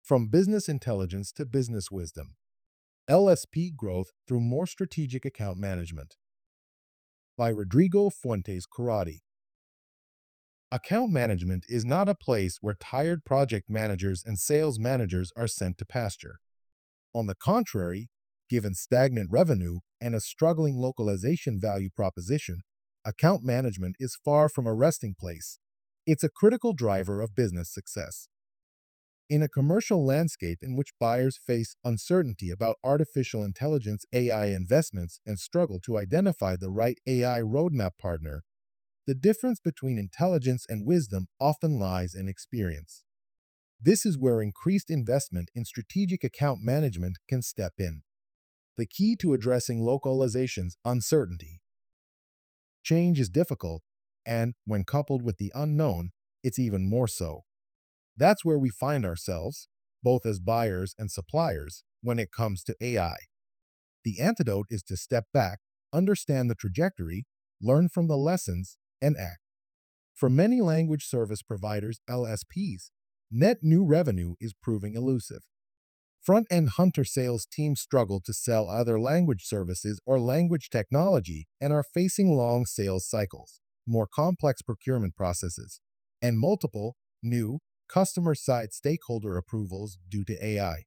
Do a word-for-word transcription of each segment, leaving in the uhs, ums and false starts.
From Business Intelligence to Business Wisdom. L S P Growth Through More Strategic Account Management by Rodrigo Fuentes Corradi. Account management is not a place where tired project managers and sales managers are sent to pasture. On the contrary, given stagnant revenue and a struggling localization value proposition, account management is far from a resting place. It's a critical driver of business success. In a commercial landscape in which buyers face uncertainty about artificial intelligence A I investments and struggle to identify the right A I roadmap partner, the difference between intelligence and wisdom often lies in experience. This is where increased investment in strategic account management can step in. The key to addressing localization's uncertainty. Change is difficult, and when coupled with the unknown, it's even more so. That's where we find ourselves, both as buyers and suppliers, when it comes to A I. The antidote is to step back, understand the trajectory, learn from the lessons, and act. For many language service providers, L S Ps, net new revenue is proving elusive. Front-end hunter sales teams struggle to sell other language services or language technology and are facing long sales cycles, more complex procurement processes, and multiple, new, customer-side stakeholder approvals due to A I.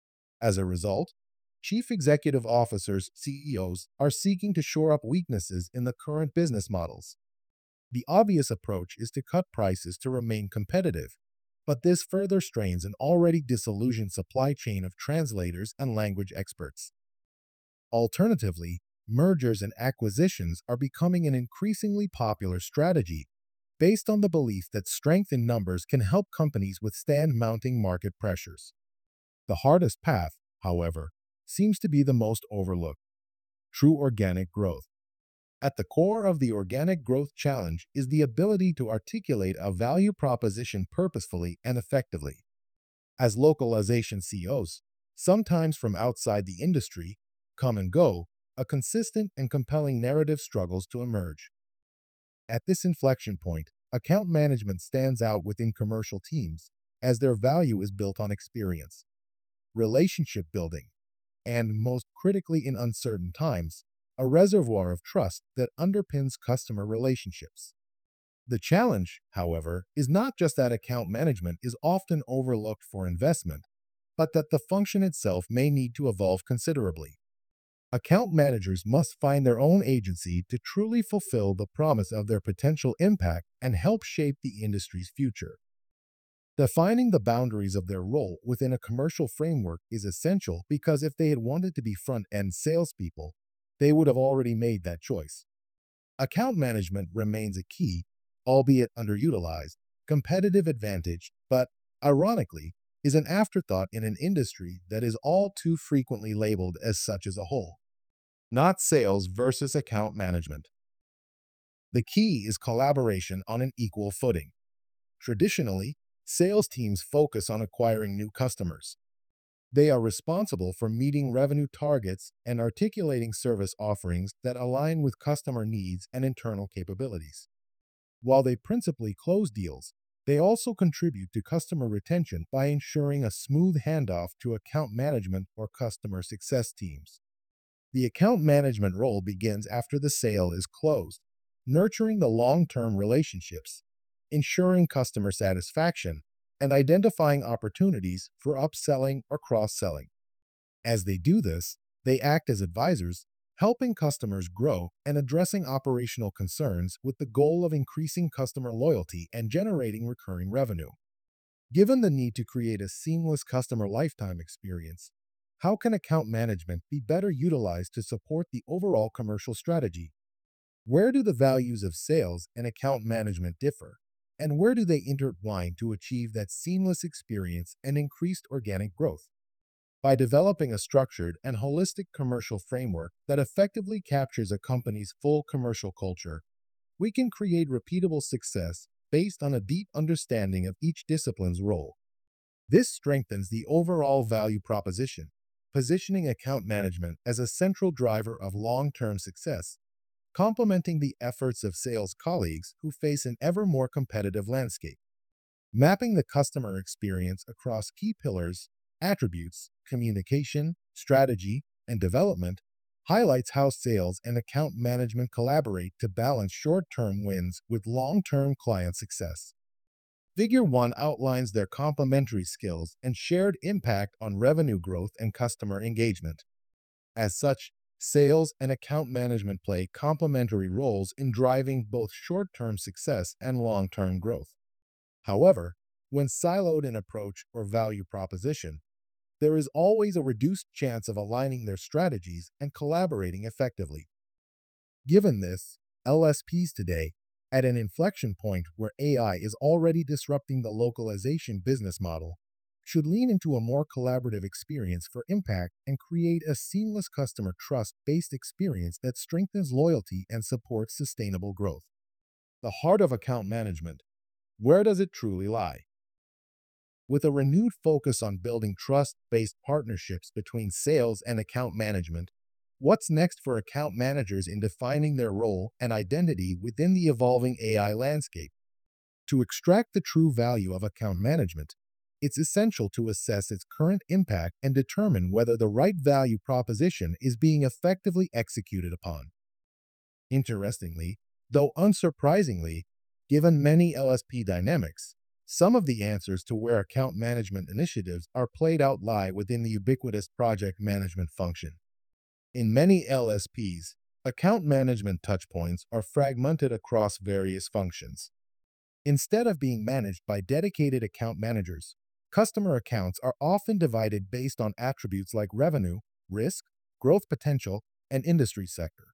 As a result, chief executive officers, C E Os, are seeking to shore up weaknesses in the current business models. The obvious approach is to cut prices to remain competitive, but this further strains an already disillusioned supply chain of translators and language experts. Alternatively, mergers and acquisitions are becoming an increasingly popular strategy based on the belief that strength in numbers can help companies withstand mounting market pressures. The hardest path, however, seems to be the most overlooked: true organic growth. At the core of the organic growth challenge is the ability to articulate a value proposition purposefully and effectively. As localization C E Os, sometimes from outside the industry, come and go, a consistent and compelling narrative struggles to emerge. At this inflection point, account management stands out within commercial teams as their value is built on experience, relationship building, and, most critically in uncertain times, a reservoir of trust that underpins customer relationships. The challenge, however, is not just that account management is often overlooked for investment, but that the function itself may need to evolve considerably. Account managers must find their own agency to truly fulfill the promise of their potential impact and help shape the industry's future. Defining the boundaries of their role within a commercial framework is essential because if they had wanted to be front-end salespeople, they would have already made that choice. Account management remains a key, albeit underutilized, competitive advantage, but, ironically, is an afterthought in an industry that is all too frequently labeled as such as a whole. Not sales versus account management. The key is collaboration on an equal footing. Traditionally, sales teams focus on acquiring new customers. They are responsible for meeting revenue targets and articulating service offerings that align with customer needs and internal capabilities. While they principally close deals, they also contribute to customer retention by ensuring a smooth handoff to account management or customer success teams. The account management role begins after the sale is closed, nurturing the long-term relationships, ensuring customer satisfaction, and identifying opportunities for upselling or cross-selling. As they do this, they act as advisors, helping customers grow and addressing operational concerns with the goal of increasing customer loyalty and generating recurring revenue. Given the need to create a seamless customer lifetime experience, how can account management be better utilized to support the overall commercial strategy? Where do the values of sales and account management differ? And where do they intertwine to achieve that seamless experience and increased organic growth? By developing a structured and holistic commercial framework that effectively captures a company's full commercial culture, we can create repeatable success based on a deep understanding of each discipline's role. This strengthens the overall value proposition, positioning account management as a central driver of long-term success, complementing the efforts of sales colleagues who face an ever more competitive landscape. Mapping the customer experience across key pillars attributes, communication, strategy, and development, highlights how sales and account management collaborate to balance short-term wins with long-term client success. Figure one outlines their complementary skills and shared impact on revenue growth and customer engagement. As such, sales and account management play complementary roles in driving both short-term success and long-term growth. However, when siloed in approach or value proposition, there is always a reduced chance of aligning their strategies and collaborating effectively. Given this, L S Ps today, at an inflection point where A I is already disrupting the localization business model, should lean into a more collaborative experience for impact and create a seamless customer trust-based experience that strengthens loyalty and supports sustainable growth. The heart of account management. Where does it truly lie? With a renewed focus on building trust-based partnerships between sales and account management, what's next for account managers in defining their role and identity within the evolving A I landscape? To extract the true value of account management, it's essential to assess its current impact and determine whether the right value proposition is being effectively executed upon. Interestingly, though unsurprisingly, given many L S P dynamics, some of the answers to where account management initiatives are played out lie within the ubiquitous project management function. In many L S Ps, account management touchpoints are fragmented across various functions. Instead of being managed by dedicated account managers, customer accounts are often divided based on attributes like revenue, risk, growth potential, and industry sector.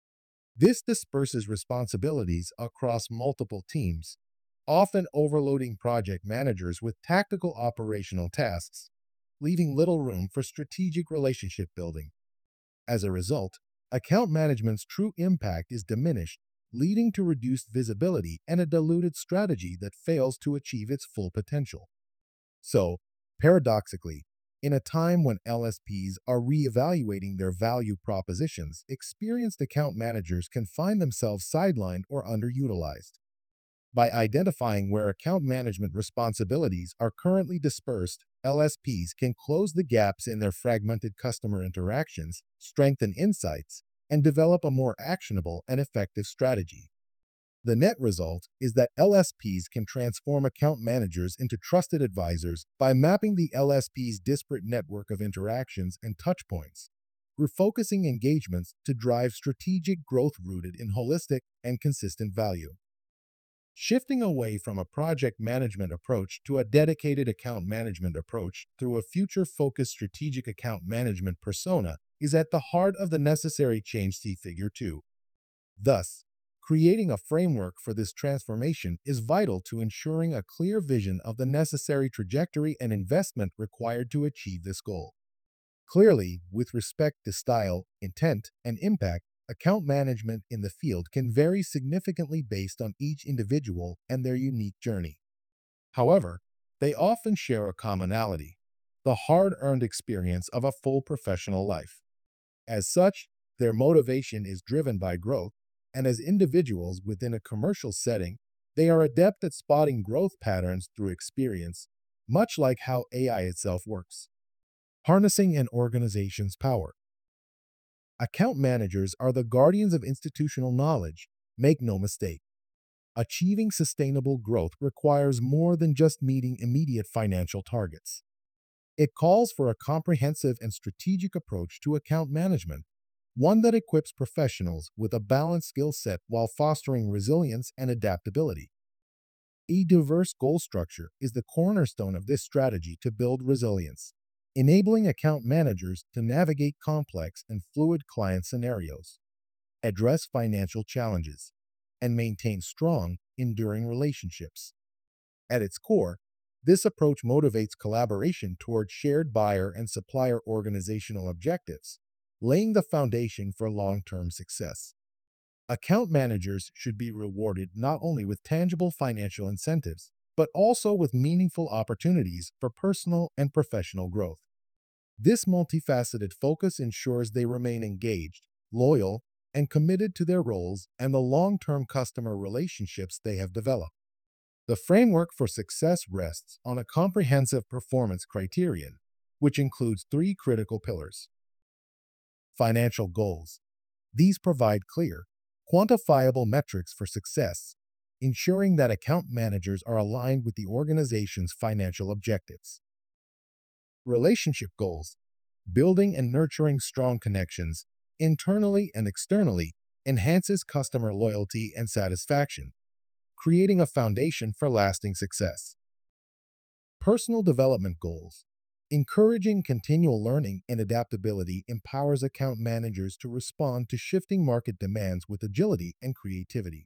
This disperses responsibilities across multiple teams, often overloading project managers with tactical operational tasks, leaving little room for strategic relationship building. As a result, account management's true impact is diminished, leading to reduced visibility and a diluted strategy that fails to achieve its full potential. So, paradoxically, in a time when L S Ps are reevaluating their value propositions, experienced account managers can find themselves sidelined or underutilized. By identifying where account management responsibilities are currently dispersed, L S Ps can close the gaps in their fragmented customer interactions, strengthen insights, and develop a more actionable and effective strategy. The net result is that L S Ps can transform account managers into trusted advisors by mapping the L S P's disparate network of interactions and touchpoints, refocusing engagements to drive strategic growth rooted in holistic and consistent value. Shifting away from a project management approach to a dedicated account management approach through a future-focused strategic account management persona is at the heart of the necessary change. See Figure two. Thus, creating a framework for this transformation is vital to ensuring a clear vision of the necessary trajectory and investment required to achieve this goal. Clearly, with respect to style, intent, and impact, account management in the field can vary significantly based on each individual and their unique journey. However, they often share a commonality: the hard-earned experience of a full professional life. As such, their motivation is driven by growth, and as individuals within a commercial setting, they are adept at spotting growth patterns through experience, much like how A I itself works. Harnessing an organization's power. Account managers are the guardians of institutional knowledge. Make no mistake. Achieving sustainable growth requires more than just meeting immediate financial targets. It calls for a comprehensive and strategic approach to account management, one that equips professionals with a balanced skill set while fostering resilience and adaptability. A diverse goal structure is the cornerstone of this strategy to build resilience, enabling account managers to navigate complex and fluid client scenarios, address financial challenges, and maintain strong, enduring relationships. At its core, this approach motivates collaboration toward shared buyer and supplier organizational objectives, laying the foundation for long-term success. Account managers should be rewarded not only with tangible financial incentives, but also with meaningful opportunities for personal and professional growth. This multifaceted focus ensures they remain engaged, loyal, and committed to their roles and the long-term customer relationships they have developed. The framework for success rests on a comprehensive performance criterion, which includes three critical pillars. Financial goals. These provide clear, quantifiable metrics for success, ensuring that account managers are aligned with the organization's financial objectives. Relationship goals. Building and nurturing strong connections, internally and externally, enhances customer loyalty and satisfaction, creating a foundation for lasting success. Personal development goals. Encouraging continual learning and adaptability empowers account managers to respond to shifting market demands with agility and creativity.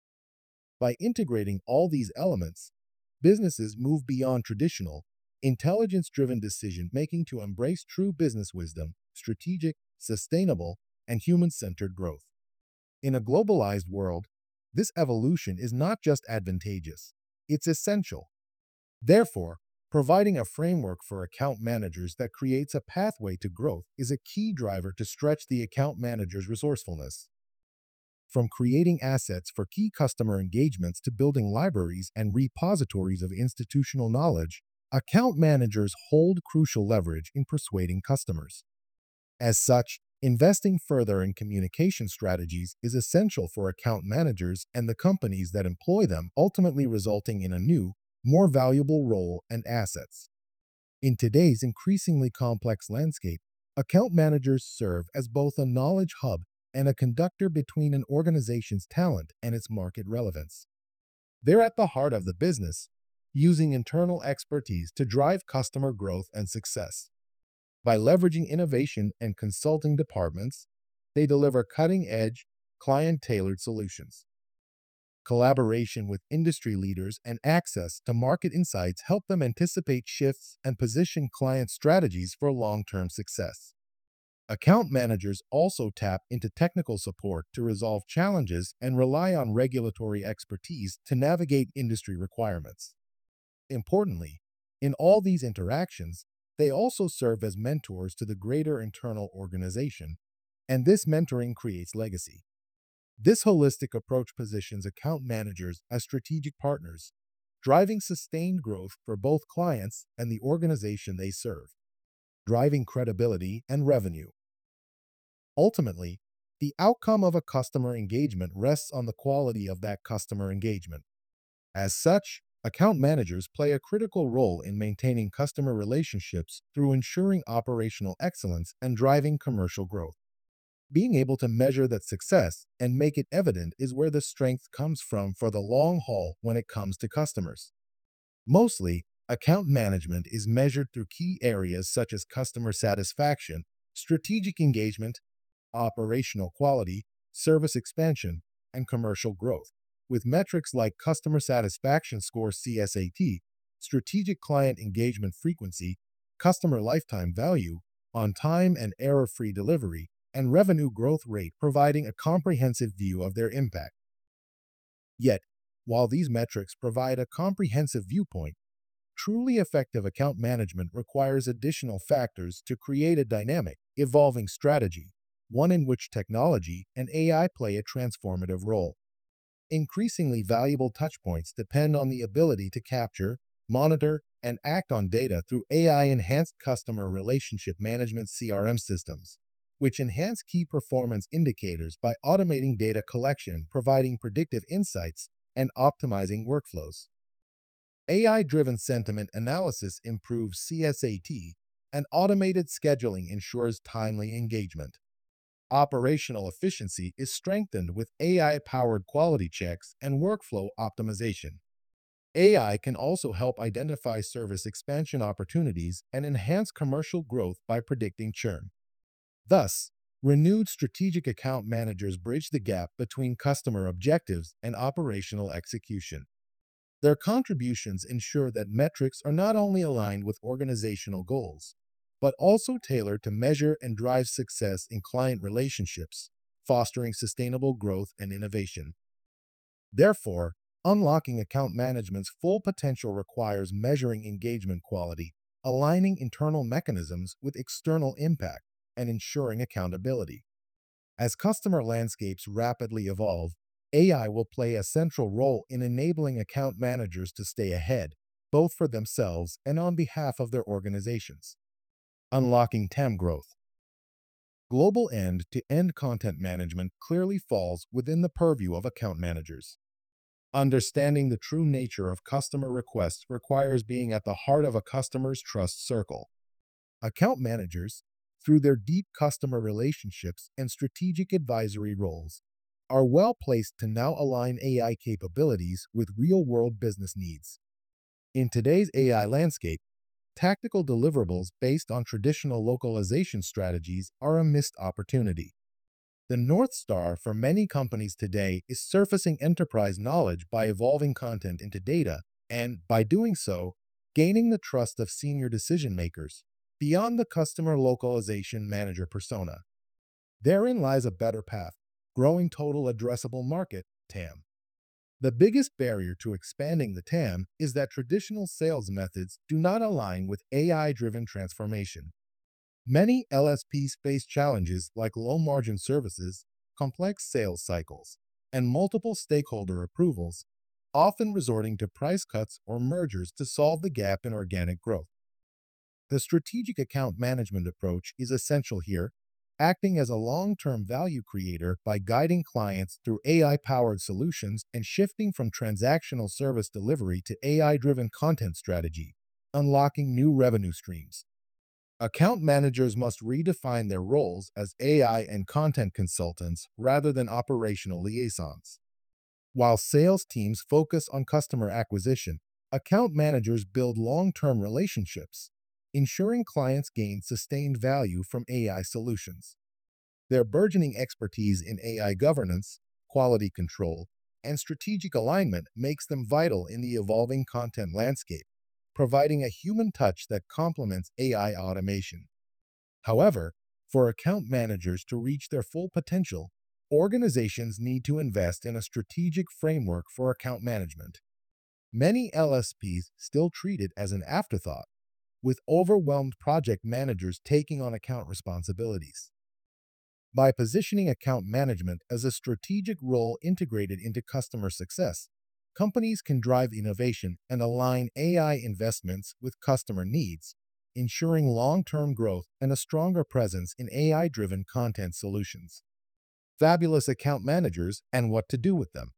By integrating all these elements, businesses move beyond traditional, intelligence-driven decision-making to embrace true business wisdom, strategic, sustainable, and human-centered growth. In a globalized world, this evolution is not just advantageous, it's essential. Therefore, providing a framework for account managers that creates a pathway to growth is a key driver to stretch the account manager's resourcefulness. From creating assets for key customer engagements to building libraries and repositories of institutional knowledge, account managers hold crucial leverage in persuading customers. As such, investing further in communication strategies is essential for account managers and the companies that employ them, ultimately resulting in a new, more valuable role and assets. In today's increasingly complex landscape, account managers serve as both a knowledge hub and a conductor between an organization's talent and its market relevance. They're at the heart of the business, using internal expertise to drive customer growth and success. By leveraging innovation and consulting departments, they deliver cutting-edge, client-tailored solutions. Collaboration with industry leaders and access to market insights help them anticipate shifts and position client strategies for long-term success. Account managers also tap into technical support to resolve challenges and rely on regulatory expertise to navigate industry requirements. Importantly, in all these interactions, they also serve as mentors to the greater internal organization, and this mentoring creates legacy. This holistic approach positions account managers as strategic partners, driving sustained growth for both clients and the organization they serve, driving credibility and revenue. Ultimately, the outcome of a customer engagement rests on the quality of that customer engagement. As such, account managers play a critical role in maintaining customer relationships through ensuring operational excellence and driving commercial growth. Being able to measure that success and make it evident is where the strength comes from for the long haul when it comes to customers. Mostly, account management is measured through key areas such as customer satisfaction, strategic engagement, operational quality, service expansion, and commercial growth, with metrics like customer satisfaction score C S A T, strategic client engagement frequency, customer lifetime value, on-time and error-free delivery, and revenue growth rate providing a comprehensive view of their impact. Yet, while these metrics provide a comprehensive viewpoint, truly effective account management requires additional factors to create a dynamic, evolving strategy, one in which technology and A I play a transformative role. Increasingly valuable touchpoints depend on the ability to capture, monitor, and act on data through A I-enhanced customer relationship management C R M systems, which enhance key performance indicators by automating data collection, providing predictive insights, and optimizing workflows. A I-driven sentiment analysis improves C S A T, and automated scheduling ensures timely engagement. Operational efficiency is strengthened with A I-powered quality checks and workflow optimization. A I can also help identify service expansion opportunities and enhance commercial growth by predicting churn. Thus, renewed strategic account managers bridge the gap between customer objectives and operational execution. Their contributions ensure that metrics are not only aligned with organizational goals, but also tailored to measure and drive success in client relationships, fostering sustainable growth and innovation. Therefore, unlocking account management's full potential requires measuring engagement quality, aligning internal mechanisms with external impact, and ensuring accountability. As customer landscapes rapidly evolve, A I will play a central role in enabling account managers to stay ahead, both for themselves and on behalf of their organizations. Unlocking T A M growth. Global end-to-end content management clearly falls within the purview of account managers. Understanding the true nature of customer requests requires being at the heart of a customer's trust circle. Account managers, through their deep customer relationships and strategic advisory roles, are well placed to now align A I capabilities with real-world business needs. In today's A I landscape, tactical deliverables based on traditional localization strategies are a missed opportunity. The North Star for many companies today is surfacing enterprise knowledge by evolving content into data and, by doing so, gaining the trust of senior decision makers beyond the customer localization manager persona. Therein lies a better path, growing total addressable market, T A M. The biggest barrier to expanding the T A M is that traditional sales methods do not align with A I-driven transformation. Many L S Ps face challenges like low-margin services, complex sales cycles, and multiple stakeholder approvals, often resorting to price cuts or mergers to solve the gap in organic growth. The strategic account management approach is essential here, acting as a long-term value creator by guiding clients through A I-powered solutions and shifting from transactional service delivery to A I-driven content strategy, unlocking new revenue streams. Account managers must redefine their roles as A I and content consultants rather than operational liaisons. While sales teams focus on customer acquisition, account managers build long-term relationships, ensuring clients gain sustained value from A I solutions. Their burgeoning expertise in A I governance, quality control, and strategic alignment makes them vital in the evolving content landscape, providing a human touch that complements A I automation. However, for account managers to reach their full potential, organizations need to invest in a strategic framework for account management. Many L S Ps still treat it as an afterthought, with overwhelmed project managers taking on account responsibilities. By positioning account management as a strategic role integrated into customer success, companies can drive innovation and align A I investments with customer needs, ensuring long-term growth and a stronger presence in A I-driven content solutions. Fabulous account managers and what to do with them.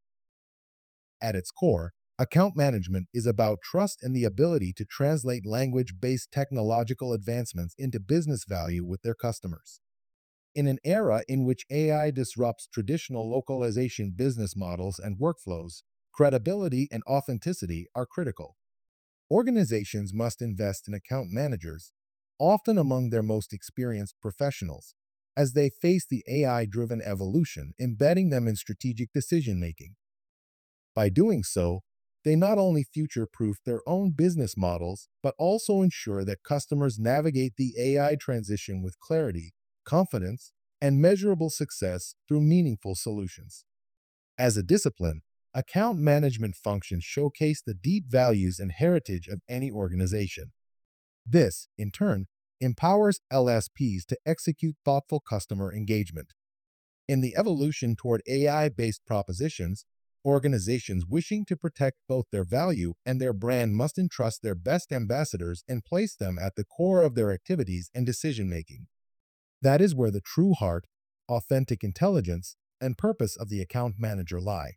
At its core, account management is about trust and the ability to translate language-based technological advancements into business value with their customers. In an era in which A I disrupts traditional localization business models and workflows, credibility and authenticity are critical. Organizations must invest in account managers, often among their most experienced professionals, as they face the A I-driven evolution, embedding them in strategic decision-making. By doing so, they not only future-proof their own business models, but also ensure that customers navigate the A I transition with clarity, confidence, and measurable success through meaningful solutions. As a discipline, account management functions showcase the deep values and heritage of any organization. This, in turn, empowers L S Ps to execute thoughtful customer engagement. In the evolution toward A I-based propositions, organizations wishing to protect both their value and their brand must entrust their best ambassadors and place them at the core of their activities and decision-making. That is where the true heart, authentic intelligence, and purpose of the account manager lie.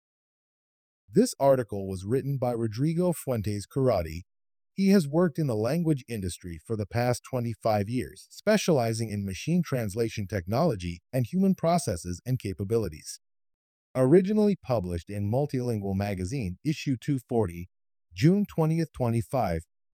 This article was written by Rodrigo Fuentes Curati. He has worked in the language industry for the past twenty-five years, specializing in machine translation technology and human processes and capabilities. Originally published in Multilingual Magazine, issue two forty, June twentieth, twenty-five,